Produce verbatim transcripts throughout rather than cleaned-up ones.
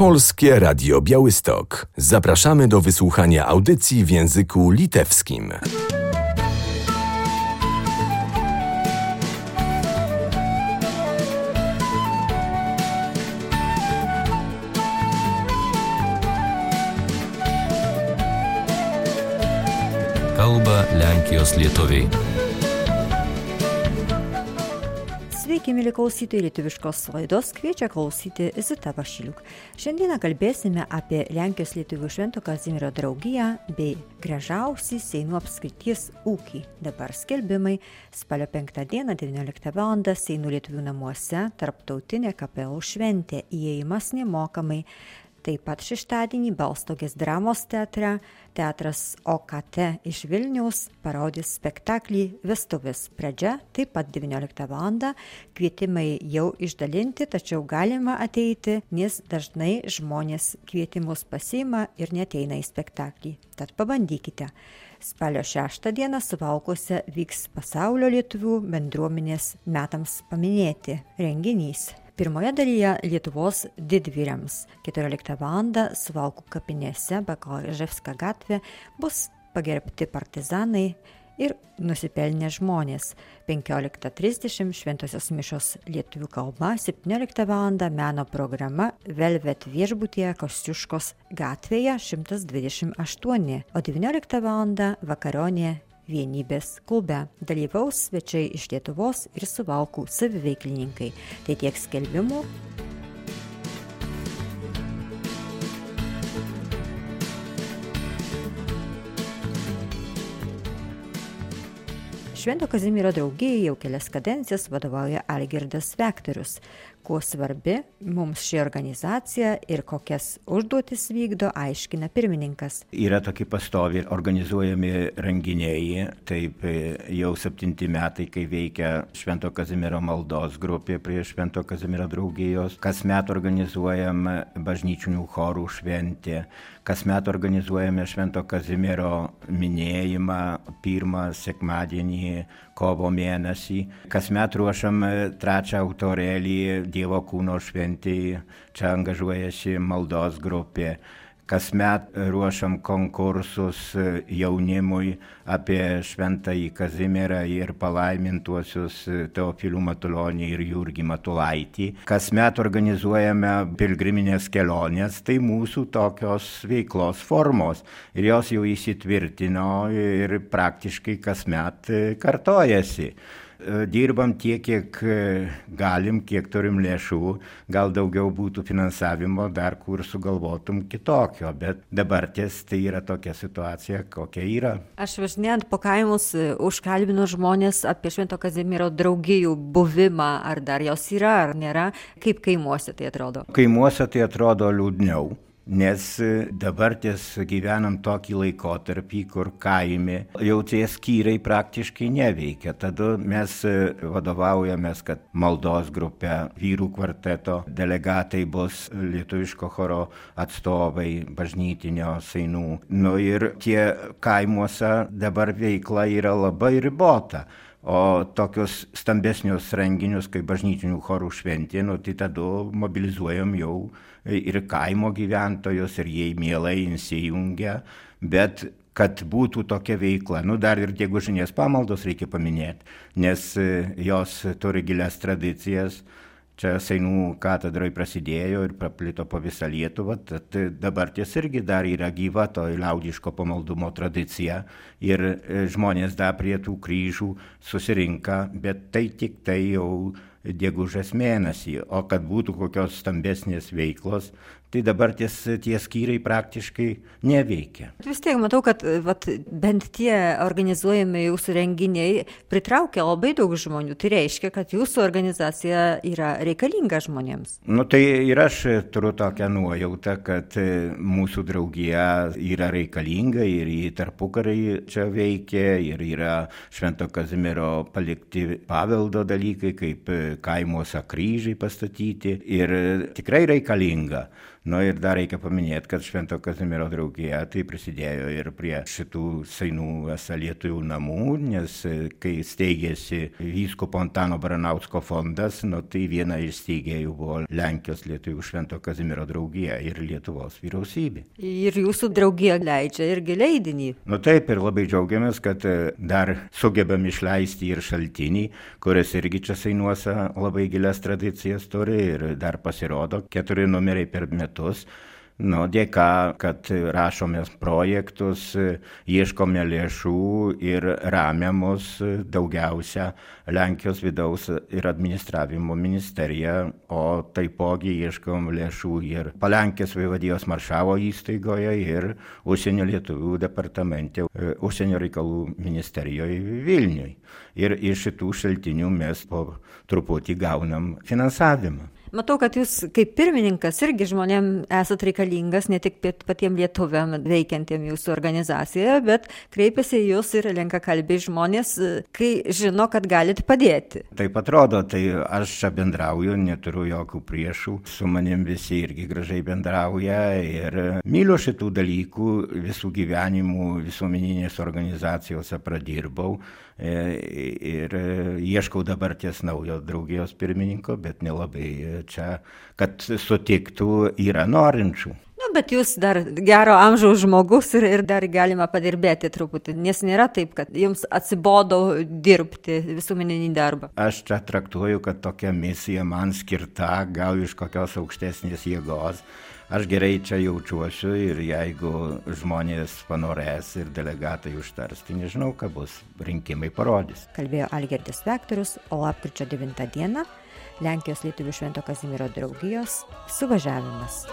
Polskie Radio Białystok. Zapraszamy do wysłuchania audycji w języku litewskim. Kalba Lenkijos lietuviai. Sveiki, mėly klausytojai, lietuviškos laidos kviečia klausyti Zita Vašiliuk. Šiandieną kalbėsime apie Lenkijos lietuvių Švento Kazimiero draugiją bei gražiausią Seinų apskrities ūkį. Dabar skelbimai. Spalio penktą dieną devynioliktą valandą Seinų lietuvių namuose tarptautinė kapelų šventė, įėjimas nemokamai. Taip pat šeštadienį Balstogės dramos teatre teatras O K T iš Vilniaus parodys spektaklį Vestuvės pradžia, taip pat devynioliktą valandą. Kvietimai jau išdalinti, tačiau galima ateiti, nes dažnai žmonės kvietimus pasiima ir neateina į spektaklį. Tad pabandykite. Spalio šeštą dieną Suvalkuose vyks pasaulio lietuvių bendruomenės metams paminėti renginys. Pirmoje dalyje Lietuvos didvyriams. keturioliktą valandą Suvalkų kapinėse Bakalaževska gatvė bus pagerbti partizanai ir nusipelnę žmonės. penkioliktą trisdešimt šventosios mišios lietuvių kalba, septynioliktą valandą meno programa Velvet viešbutyje Kosciuškos gatvėje šimtas dvidešimt aštuoni, o devynioliktą valandą vakarionė Vienybės klube. Dalyvaus svečiai iš Lietuvos ir Suvalkų saviveiklininkai. Tai tiek skelbimų. Švento Kazimiero draugijai jau kelias kadencijas vadovauja Algirdas Vektorius. Kuo svarbi mums ši organizacija ir kokias užduotis vykdo, aiškina pirmininkas. Yra tokie pastovi organizuojami renginiai, taip jau septinti metai, kai veikia Švento Kazimiero maldos grupė prie Švento Kazimiero draugijos. Kasmet organizuojam bažnyčių chorų šventę, kasmet organizuojame Švento Kazimiero minėjimą pirmą sekmadienį kovo mėnesį. Kasmet ruošiam trečią autorėlį Dievo kūno šventėje, čia angažuojasi maldos grupė. Kasmet ruošiam konkursus jaunimui apie Šventąjį Kazimierą ir palaimintuosius Teofilių Matulionį ir Jurgį Matulaitį. Kasmet organizuojame pilgriminės kelionės, tai mūsų tokios veiklos formos. Ir jos jau įsitvirtino ir praktiškai kasmet kartojasi. Dirbam tiek, kiek galim, kiek turim lėšų, gal daugiau būtų finansavimo, dar kur sugalvotum kitokio, bet dabar ties tai yra tokia situacija, kokia yra. Aš važinėjant po kaimus užkalbinu žmonės apie Švento Kazimiero draugijų buvimą, ar dar jos yra, ar nėra. Kaip kaimuose tai atrodo? Kaimuose tai atrodo liūdniau. Nes dabar ties gyvenam tokį laikotarpį, kur kaime jau tie skyriai praktiškai neveikia. Tada mes vadovaujamės, kad maldos grupė, vyrų kvarteto delegatai bus lietuviško choro atstovai, bažnytinio Seinų. Nu ir tie kaimuose dabar veikla yra labai ribota. O tokius stambesnius renginius, kaip bažnytinių chorų šventė, nu, tai tada mobilizuojam jau ir kaimo gyventojus, ir jie mielai įsijungia, bet kad būtų tokia veikla, nu dar ir gegužinės pamaldos reikia paminėti, nes jos turi gilias tradicijas. Čia Seinų katedrai prasidėjo ir paplito po visą Lietuvą, tad dabar ties irgi dar yra gyva to liaudiško pamaldumo tradicija ir žmonės dar prie tų kryžių susirinka, bet tai tik tai jau gegužės mėnesį, o kad būtų kokios stambesnės veiklos, tai dabar ties, tie skyriai praktiškai neveikia. Vis tiek matau, kad vat, bent tie organizuojami jūsų renginiai pritraukia labai daug žmonių. Tai reiškia, kad jūsų organizacija yra reikalinga žmonėms. Nu tai ir aš turiu tokią nuojautą, kad mūsų draugija yra reikalinga ir į tarpukarį čia veikia ir yra Švento Kazimiero palikti paveldo dalykai, kaip kaimuose kryžiai pastatyti ir tikrai reikalinga. Nu ir dar reikia paminėti, kad Švento Kazimiero draugija tai prisidėjo ir prie šitų seinų esą lietuvių namų, nes kai steigėsi vyskupo Antano Baranausko fondas, nu tai viena iš steigėjų buvo Lenkijos lietuvių Švento Kazimiero draugija ir Lietuvos vyriausybė. Ir jūsų draugija leidžia irgi leidinį. Nu taip, ir labai džiaugiamės, kad dar sugebam išleisti ir šaltinį, kuris irgi čia seinuose labai gilias tradicijas turi ir dar pasirodo keturi numeriai per metus. Nu, dėka, kad rašome projektus, ieškome lėšų ir remiamos daugiausia Lenkijos vidaus ir administravimo ministerija, o taipogi ieškom lėšų ir Palenkės vaivadijos maršavo įstaigoje ir užsienio lietuvių departamente, užsienio reikalų ministerijoje Vilniuje. Ir iš šitų šaltinių mes po truputį gaunam finansavimą. Matau, kad jūs kaip pirmininkas irgi žmonėm esat reikalingas, ne tik patiem lietuviam veikiantiem jūsų organizacijoje, bet kreipiasi jūs ir lenkakalbiai žmonės, kai žino, kad galite padėti. Taip atrodo, tai aš čia bendrauju, neturiu jokių priešų, su manim visi irgi gražiai bendrauja ir myliu šitų dalykų, visų gyvenimų visuomeninės organizacijose pradirbau ir ieškau dabar ties naujo draugijos pirmininko, bet nelabai čia, kad sutiktų, yra norinčių. Na, bet jūs dar gero amžiaus žmogus ir, ir dar galima padirbėti truputį, nes nėra taip, kad jums atsibodo dirbti visuomeninį darbą. Aš čia traktuoju, kad tokia misija man skirta, gal iš kokios aukštesnės jėgos. Aš gerai čia jaučiuosi ir jeigu žmonės panorės ir delegatai užtars, tai nežinau, ką bus, rinkimai parodys. Kalbėjo Algirdis Vektorius, o lapkričio devintą dieną Lenkijos lietuvių Švento Kazimiero draugijos suvažiavimas.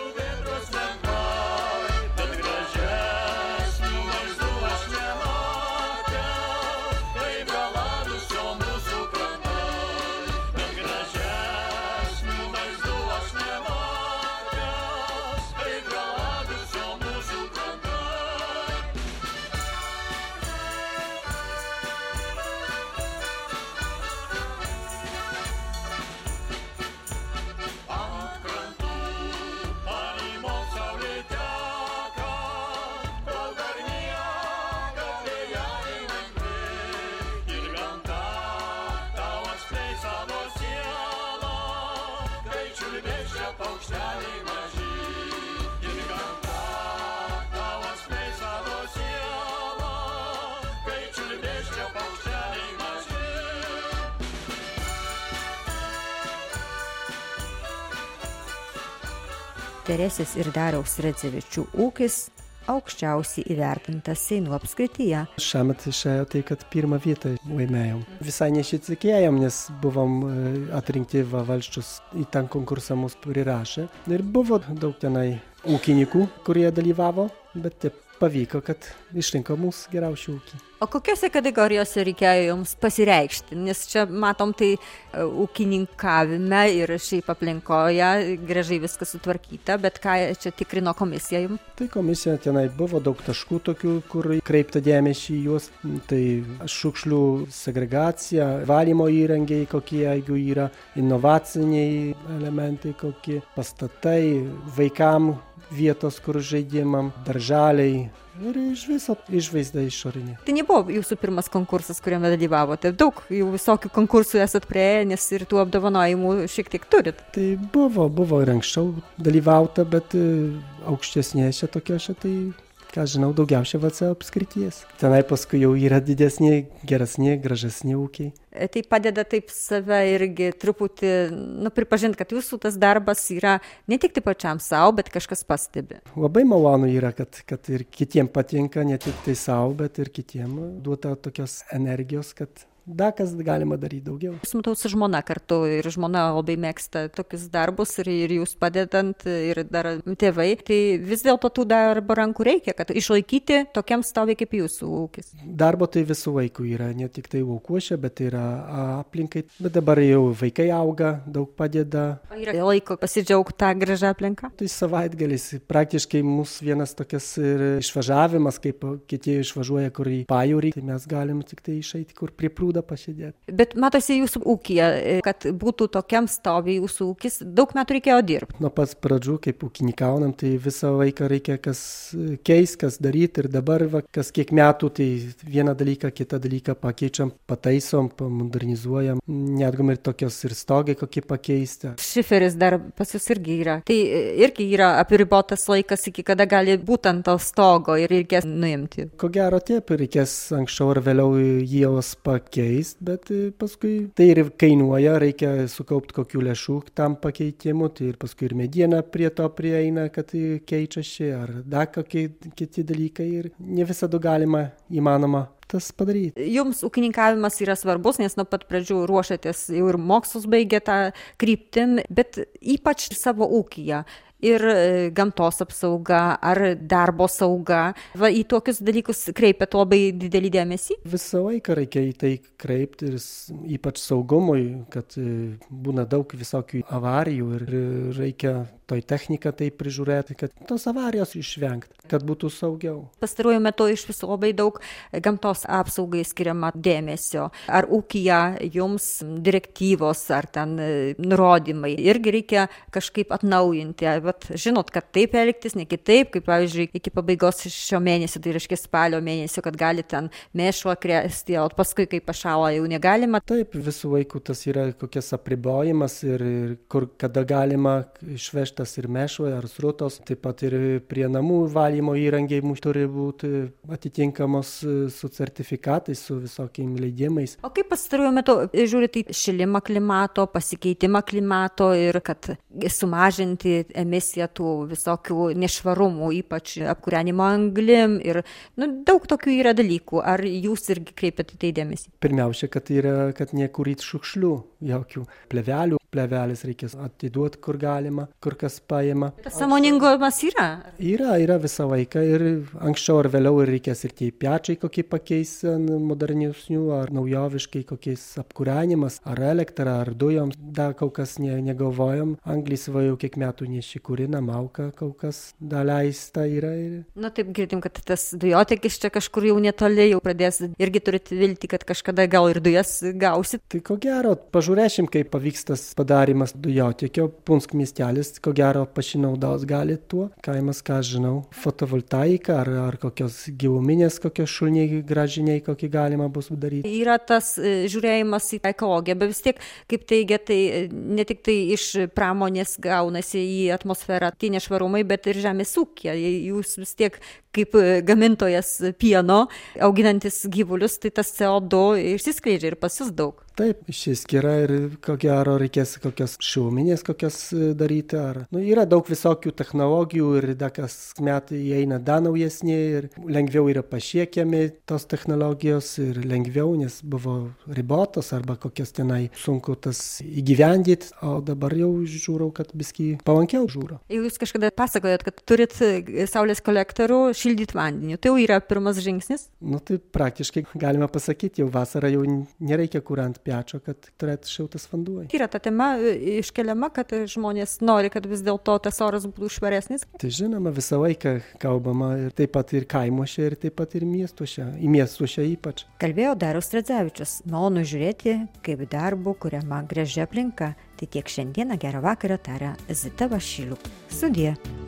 Teresės ir Dariaus Radzevičių ūkis aukščiausiai įvertintas Seinų apskrityje. Šiemet išėjo tai, kad pirmą vietą laimėjom. Visai nesitikėjom, nes buvom atrinkti va valsčius į tą konkursą mus prirašė. Ir buvo daug tenai ūkininkų, kurie dalyvavo, bet taip pavyko, kad išrinko mūsų geriausių ūkį. O kokiose kategorijose reikėjo jums pasireikšti? Nes čia matom tai ūkininkavime ir šiaip aplinkoje gražiai viskas sutvarkyta, bet ką čia tikrino komisija jums? Tai komisija tenai buvo daug taškų tokių, kur kreipta dėmesį į juos. Tai šiukšlių segregacija, valymo įrangiai kokie, jeigu yra inovaciniai elementai kokie, pastatai, vaikam vietos, kur žaidimam, darželiai ir iš viso išvaizda išorinė. Tai nebuvo jūsų pirmas konkursas, kuriame dalyvavote. Daug jau visokių konkursų esat praėję, nes ir tų apdovanojimų šiek tiek turit. Tai buvo, buvo ir anksčiau dalyvauta, bet aukštesnėse tokiose, tai ką žinau, daugiausia V C apskrities. Tenai paskui jau yra didesni, geresni, gražesni ūkiai. Tai padeda taip save irgi truputį, nu, pripažinti, kad jūsų tas darbas yra ne tik tai pačiam savo, bet kažkas pastebi. Labai malonu yra, kad, kad ir kitiem patinka, ne tik tai savo, bet ir kitiem duota tokios energijos, kad dakas galima daryti daugiau. Jūs matau su žmona kartu ir žmona labai mėgsta tokius darbus ir, ir jūs padedant ir dar tėvai. Tai vis dėlto tų darbo rankų reikia, kad išlaikyti tokiam stovai kaip jūsų ūkis. Darbo tai visų vaikų yra, ne tik tai ūkuose, bet yra aplinkai. Bet dabar jau vaikai auga, daug padeda. Yra laiko pasidžiaugti tą gražią aplinką? Tai savaitgalis. Praktiškai mūsų vienas tokias ir išvažiavimas, kaip kiti išvažiuoja kur į pajūrį. Tai mes galim tik tai išeiti kur prie prūdo grūdą pašėdėti. Bet matosi jūsų ūkija, kad būtų tokiam stovį jūsų ūkis, daug metų reikėjo dirbti. Nuo pats pradžių, kaip ūkininkaunam, tai visą laiką reikia kas keis, kas daryti ir dabar, va, kas kiek metų, tai vieną dalyką, kitą dalyką pakeičiam, pataisom, modernizuojam, netgum ir tokios ir stogai kokie pakeisti. Šiferis dar pas jūs irgi yra. Tai irgi yra apiribotas laikas, iki kada gali būti ant to stogo ir reikės nuimti. Ko gero taip, reikės anksčiau ar vėliau jos pakeisti, bet paskui tai ir kainuoja, reikia sukaupti kokių lėšų tam pakeitimu, tai ir paskui ir mediena prie to prieina, kad keičiasi, ar dar kokie kiti dalykai ir ne visada galima įmanoma tas padaryti. Jums ūkininkavimas yra svarbus, nes nuo pat pradžių ruošiatės jau ir mokslus baigė tą kryptim, bet ypač savo ūkyje. Ir gamtos apsauga, ar darbo sauga. Va, į tokius dalykus kreipiat labai didelį dėmesį? Visą laiką reikia į tai kreipti ir ypač saugumui, kad būna daug visokių avarijų ir reikia toj techniką tai prižiūrėti, kad tos avarijos išvengti, kad būtų saugiau. Pastaruoju metu iš viso labai daug gamtos apsaugai skiriama dėmesio. Ar ūkija jums direktyvos, ar ten nurodymai irgi reikia kažkaip atnaujinti? Bet žinot, kad taip elgtis, ne kitaip, kaip pavyzdžiui, iki pabaigos šio mėnesio, tai reiškia spalio mėnesio, kad gali ten mėšlą krėsti, o paskui, kai pašąla, jau negalima. Taip, visų laikų tas yra kokias apribojimas ir, ir kur kada galima išvežtas ir mėšlai, ar srutos, taip pat ir prie namų valymo įrangiai mūsų turi būti atitinkamos su sertifikatais, su visokiais leidimais. O kaip pastaruoju metu žiūrite į šilimą klimato, pasikeitimą klimato ir kad sumažinti emisiją tų visokių nešvarumų, ypač apkūrenimo anglim ir nu, daug tokių yra dalykų. Ar jūs irgi kreipiate tai dėmesį? Pirmiausia, kad yra, kad nekuryti šiukšlių, jokių plėvelių. Plėvelės reikės atiduoti, kur galima, kur kas paima. Tas sąmoningumas yra? Yra, yra visą laiką ir anksčiau ar vėliau reikės ir tie pečiai kokie pakeis modernesnių, ar naujoviškai kokiais apkūrenimas, ar elektra, ar dujoms. Dar kol kas ne, negalvojam. Anglis va jau kiek metų nešikūrina, mauka, kol kas daleista yra. Ir... Na taip, girdim, kad tas dujotekis čia kažkur jau netoli, jau pradės irgi turite vilti, kad kažkada gal ir dujas gausit. Tai ko gero, pažiūrėšim, kaip pavyks tas padarimas dujotiekio. Punsk miestelis, ko gero, pasinaudos gali tuo. Kaimas, ką žinau, fotovoltaika ar, ar kokios giluminės, kokios šulniai gražiniai, kokį galima bus daryti. Yra tas žiūrėjimas į ekologiją, bet vis tiek, kaip teigia, tai ne tik tai iš pramonės gaunasi į atmosferą tie nešvarumai, bet ir žemės ūkija. Jūs vis tiek kaip gamintojas pieno, auginantis gyvulius, tai tas C O du išsiskleidžia ir pas jūs daug. Taip, išsiskiria ir ko gero reikės kokios šiluminės kokias daryti. Ar... Nu, yra daug visokių technologijų ir da kas metai įeina dar naujesni ir lengviau yra pasiekiami tos technologijos ir lengviau, nes buvo ribotos arba kokias tenai sunku tas įgyvendyti, o dabar jau žiūrau, kad biskį palankiau žiūro. Jūs kažkada pasakojat, kad turit saulės kolektorių šildyti vandeniu. Tai jau yra pirmas žingsnis? Nu, tai praktiškai galima pasakyti, jau vasarą jau nereikia kurant pečio, kad turėtų šiltas vanduo. Yra ta tema iškeliama, kad žmonės nori, kad vis dėlto tas oras būtų švaresnis? Tai žinoma, visą laiką kalbama ir taip pat ir kaimuose, ir taip pat ir miestuose, į miestuose ypač. Kalbėjo Darius Radzevičius. Malonu žiūrėti, kaip darbu kuriama graži aplinka. Tai tiek šiandieną, gerą vakarą taria Zita Vašiliuk. Sudie.